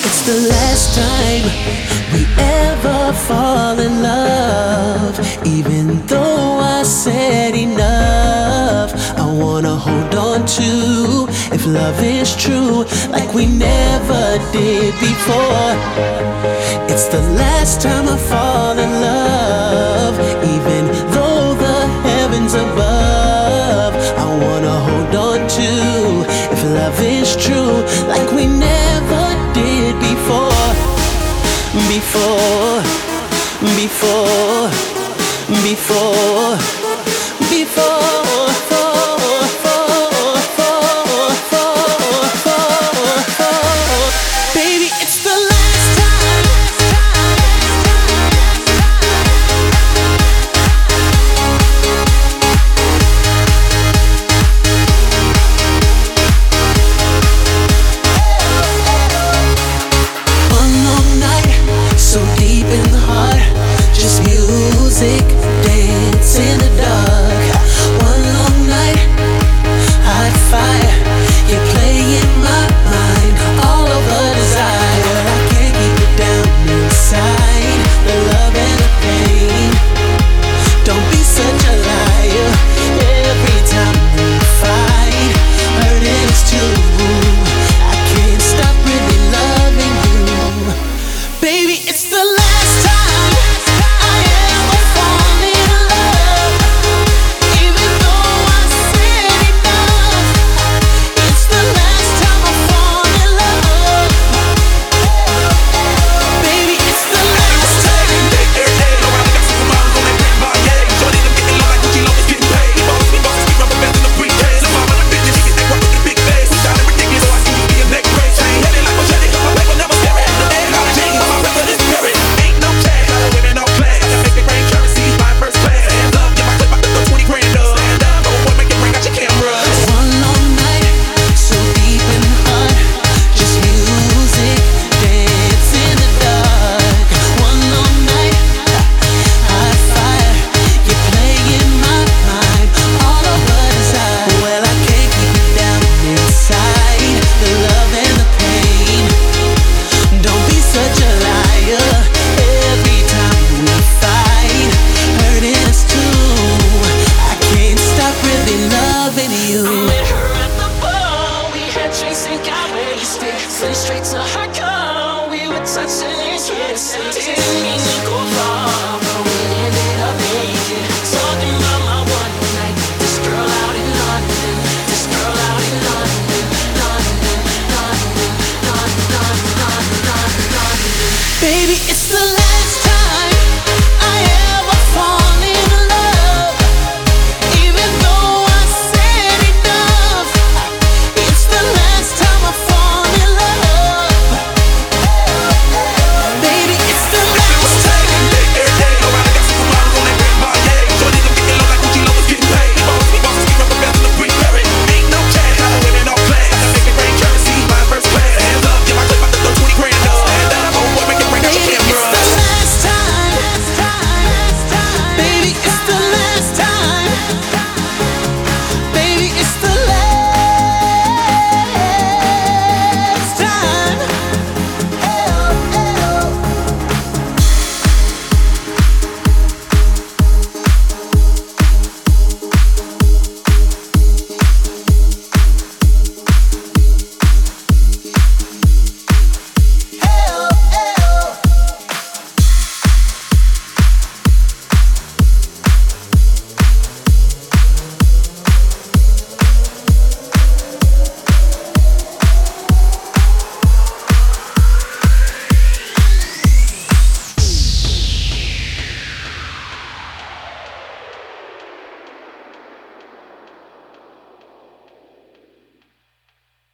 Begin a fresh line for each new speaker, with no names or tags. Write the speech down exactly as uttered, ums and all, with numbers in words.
It's the last time we ever fall in love. Even though I said enough, I wanna hold on to, if love is true, like we never did before. It's the last time I fall in love, even though the heavens above, I wanna hold on to, if love is true, like we never did before. Before, before, before, before, for, for, for, for, for, for. Baby, it's the last time. One long night, so deep in the heart, just music, dance in the dark. One long night, hot fire, you play in my mind, all over desire. I can't keep it down inside, the love and the pain. Don't be such a liar, every time we fight, hurting us too. I can't stop really loving you. Baby, it's the last time I ever fall in love. Even though I said enough, it's the last time I fall in love. Baby, it's the last time. One long night, so deep in the heart, just music, dance in the dark. One long night, hot fire, you play in my mind, all over desire. Well, I can't keep it down inside, the love and the pain. Don't be such a liar, every time we fight, hurting us too. I can't stop really loving you.
Met her at the bar, we had drinks and got wasted. Slid straight to her car, we were touching and kissing. Didn't mean to go far, but we ended up naked. Talking about my one night, this girl out in London, this girl out in London, London, London, London, London, London, London.
Baby, it's the last